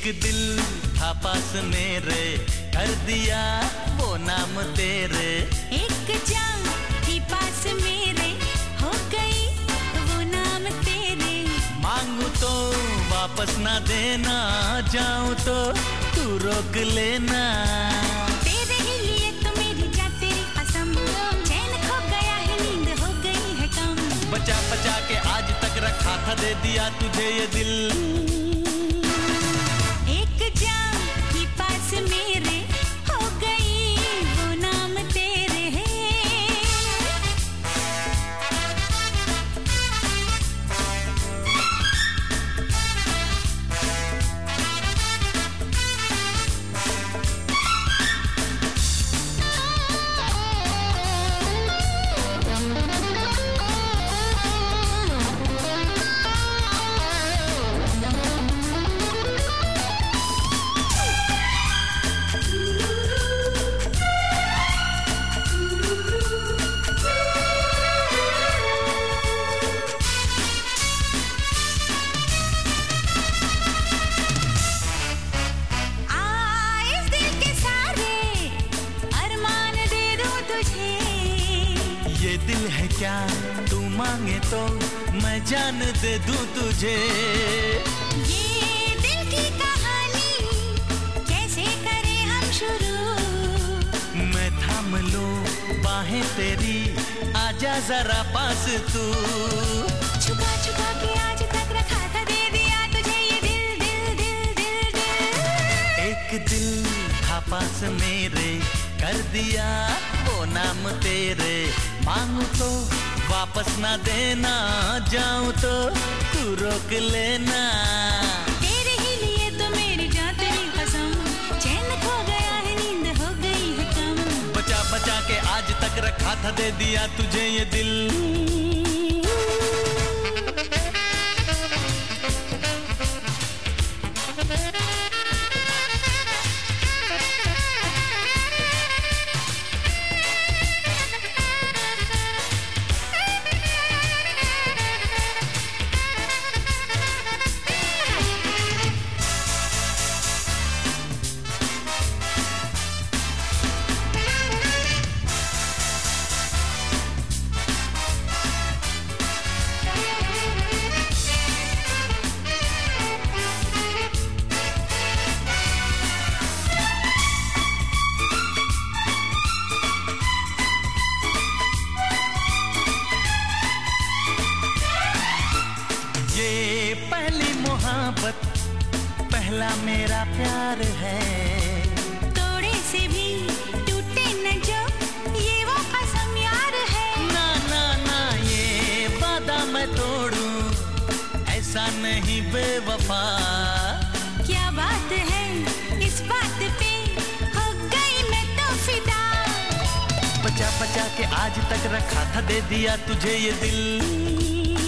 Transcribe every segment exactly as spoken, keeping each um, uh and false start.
दिल था पास मेरे, कर दिया वो नाम तेरे। एक जान थी पास मेरे, हो गई वो नाम तेरे। मांगू तो वापस ना देना, जाऊं तो तू रोक लेना। तेरे ही लिए तो मेरी जा तेरी कसम, चैन खो गया है नींद हो गई है कम। बचा बचा के आज तक रखा था, दे दिया तुझे ये दिल। एक जान थी पास मेरे, हो गई वो नाम तेरे। ये दिल है क्या तू मांगे तो मैं जान दे दूं तुझे। ये दिल की कहानी कैसे करें हम शुरू। मैं थाम लूं बाहें तेरी, आजा जरा पास तू। छुपा छुपा के आज तक रखा था, दे दिया तुझे ये दिल दिल दिल दिल दिल। एक दिल था पास मेरे, कर दिया वो नाम तेरे। मांगू तो वापस ना देना, जाऊं तो तू रोक लेना। तेरे ही लिए तो मेरी जान तेरी कसम, चैन खो गया है नींद हो गई है कम। बचा बचा के आज तक रखा था, दे दिया तुझे ये दिल। ये पहली मोहब्बत, पहला मेरा प्यार है। तोड़े से भी टूटे न जो, ये वो कसम यार है। ना ना ना ये वादा मैं तोड़ूं, ऐसा नहीं बेवफा। क्या बात है इस बात पे, हो गई मैं तो फिदा। बचा बचा के आज तक रखा था, दे दिया तुझे ये दिल।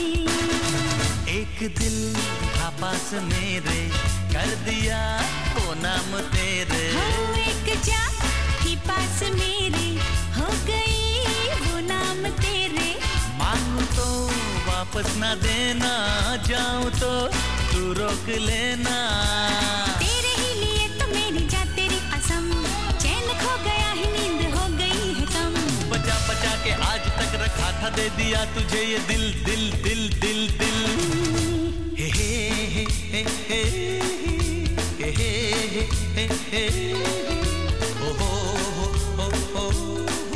एक दिल था पास मेरे, कर दिया वो नाम तेरे। हो एक जान थी पास मेरे, हो गई वो नाम तेरे। मांगू तो वापस ना देना, जाऊं तो तू रोक लेना। तेरे ही लिए तो मेरी जा तेरी कसम, चैन खो गया है नींद हो गई है कम। बचा बचा के आज तक रखा था, दे दिया तुझे ये दिल दिल दिल दिल दिल। हे हे हे हे हे हे हे हे हे हे, ओ हो हो हो हो।